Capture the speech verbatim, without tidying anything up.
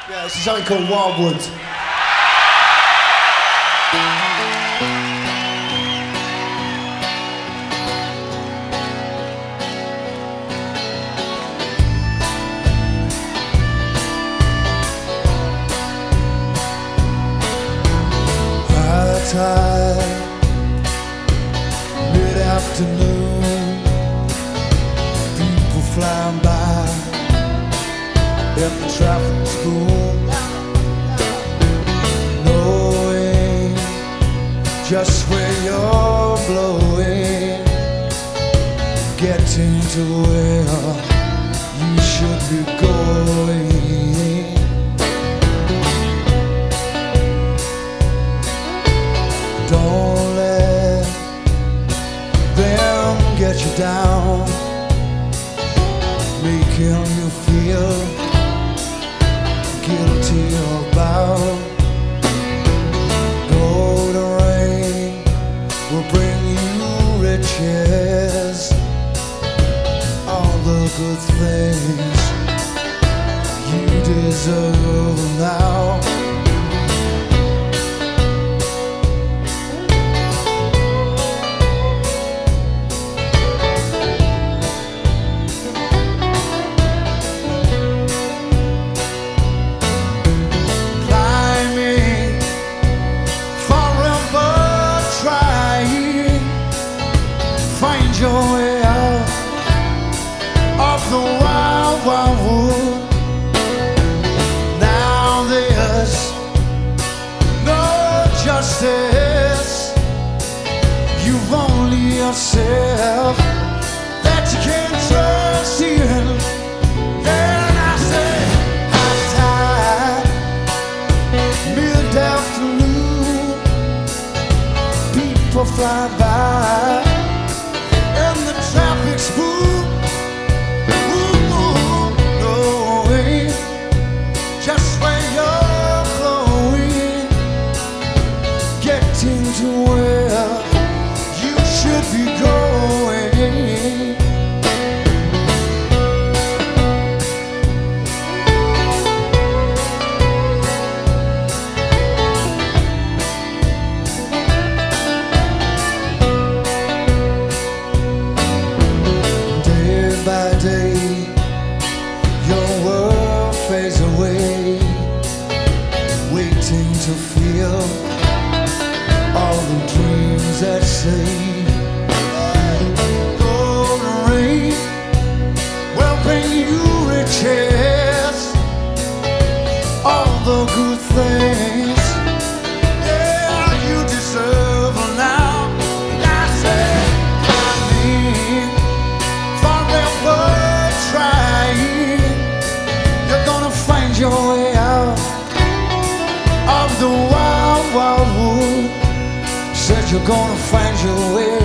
Yeah, this is something called Wildwood. High tide, mid-afternoon, people flying by in the traffic school, knowing just where you're blowing, getting to where you should be going. Don't let them get you down, making you feel guilty about. Golden rain will bring you riches, all the good things you deserve now. Find your way out of the wild, wild wood. Now there's no justice. You've only yourself that you can trust in. And I say, high tide, mid-afternoon, people fly by. Traffic spook, ooh, ooh, knowing just where you're going, getting to where you should be going. By day, your world fades away, waiting to feel all the dreams that say golden rain will bring you riches, all the good things, yeah, you deserve now. And I say, I mean, your way out of the wild, wild wood. Said you're gonna find your way